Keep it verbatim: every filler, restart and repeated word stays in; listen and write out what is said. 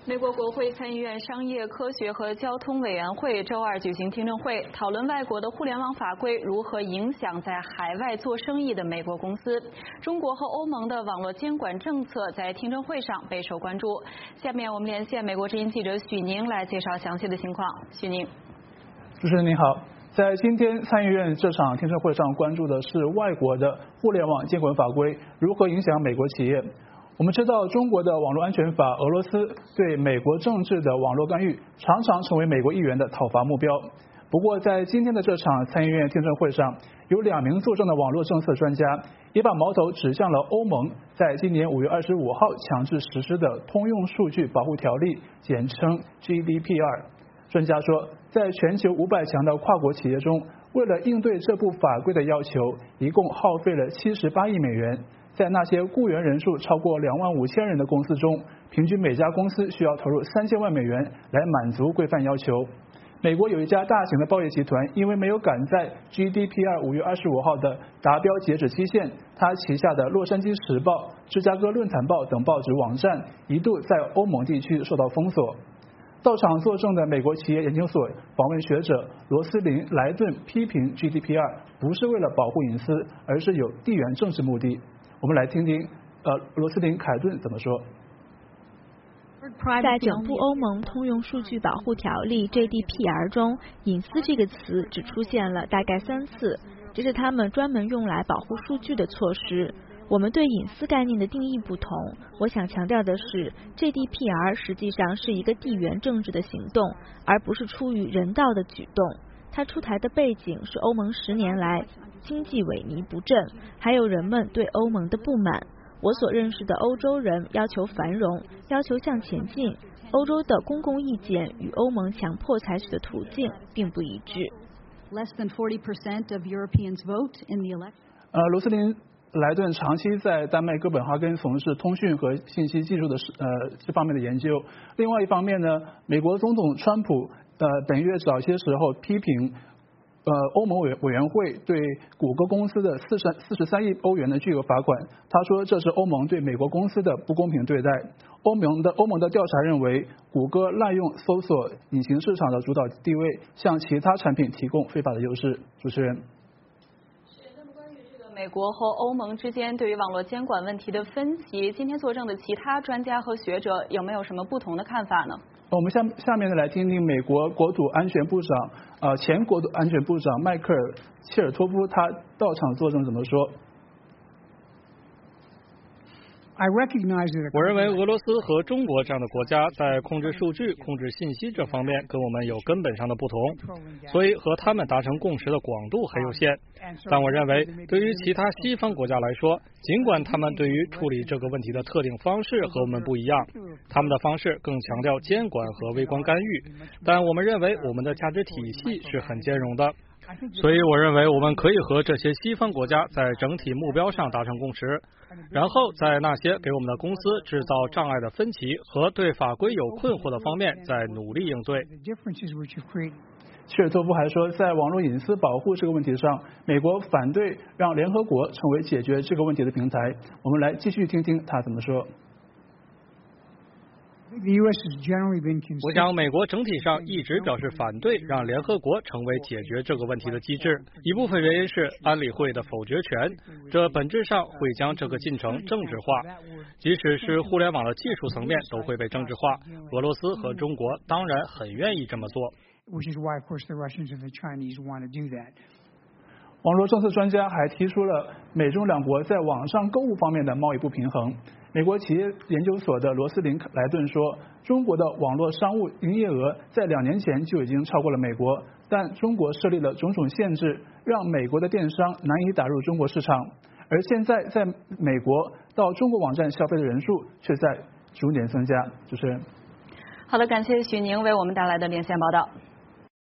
美国国会参议院商业科学和交通委员会周二举行听证会，讨论外国的互联网法规如何影响在海外做生意的美国公司。中国和欧盟的网络监管政策在听证会上备受关注。下面我们连线美国之音记者许宁来介绍详细的情况。许宁， 主持人您好。在今天参议院这场听证会上，关注的是外国的互联网监管法规如何影响美国企业。我们知道，中国的网络安全法、俄罗斯对美国政治的网络干预，常常成为美国议员的讨伐目标。不过，在今天的这场参议院听证会上，有两名作证的网络政策专家也把矛头指向了欧盟在今年五月二十五号强制实施的通用数据保护条例，简称 G D P R。专家说，在全球五百强的跨国企业中，为了应对这部法规的要求，一共耗费了七十八亿美元。在那些雇员人数超过两万五千人的公司中，平均每家公司需要投入三千万美元来满足规范要求。美国有一家大型的报业集团，因为没有赶在 G D P R 五月二十五号的达标截止期限，它旗下的《洛杉矶时报》、《芝加哥论坛报》等报纸网站一度在欧盟地区受到封锁。到场作证的美国企业研究所访问学者罗斯林·莱顿批评 G D P R 不是为了保护隐私，而是有地缘政治目的。我们来听听呃罗斯林·凯顿怎么说。 在整部欧盟通用数据保护条例 G D P R 中，隐私这个词只出现了大概三次，这是他们专门用来保护数据的措施。我们对隐私概念的定义不同，我想强调的是 G D P R 实际上是一个地缘政治的行动，而不是出于人道的举动。它出台的背景是欧盟十年来经济萎靡不振，还有人们对欧盟的不满。我所认识的欧洲人要求繁荣，要求向前进。欧洲的公共意见与欧盟强迫采取的途径并不一致。 Less than forty percent of Europeans vote in the election. 呃，罗斯林莱顿长期在丹麦哥本哈根从事通讯和信息技术的呃这方面的研究。另外一方面呢，美国总统川普呃本月早些时候批评呃欧盟委委员会对谷歌公司的四十四十三亿欧元的巨额罚款。他说这是欧盟对美国公司的不公平对待。欧盟的欧盟的调查认为，谷歌滥用搜索引擎市场的主导地位，向其他产品提供非法的优势。主持人。 美国和欧盟之间对于网络监管问题的分歧，今天作证的其他专家和学者有没有什么不同的看法呢？ 我们下下面呢来听听美国国土安全部长呃前国土安全部长迈克尔·切尔托夫他到场作证怎么说。 我认为俄罗斯和中国这样的国家在控制数据、控制信息这方面跟我们有根本上的不同，所以和他们达成共识的广度很有限。但我认为，对于其他西方国家来说，尽管他们对于处理这个问题的特定方式和我们不一样，他们的方式更强调监管和微观干预，但我们认为我们的价值体系是很兼容的。所以我认为我们可以和这些西方国家在整体目标上达成共识，然后在那些给我们的公司制造障碍的分歧和对法规有困惑的方面再努力应对。 切尔托夫还说，在网络隐私保护这个问题上，美国反对让联合国成为解决这个问题的平台。我们来继续听听他怎么说。 我想美国整体上一直表示反对让联合国成为解决这个问题的机制，一部分原因是安理会的否决权，这本质上会将这个进程政治化，即使是互联网的技术层面都会被政治化。俄罗斯和中国当然很愿意这么做。 网络政策专家还提出了美中两国在网上购物方面的贸易不平衡。美国企业研究所的罗斯林·莱顿说，中国的网络商务营业额在两年前就已经超过了美国，但中国设立了种种限制，让美国的电商难以打入中国市场。而现在在美国到中国网站消费的人数却在逐年增加。主持人。 好的，感谢许宁为我们带来的连线报道。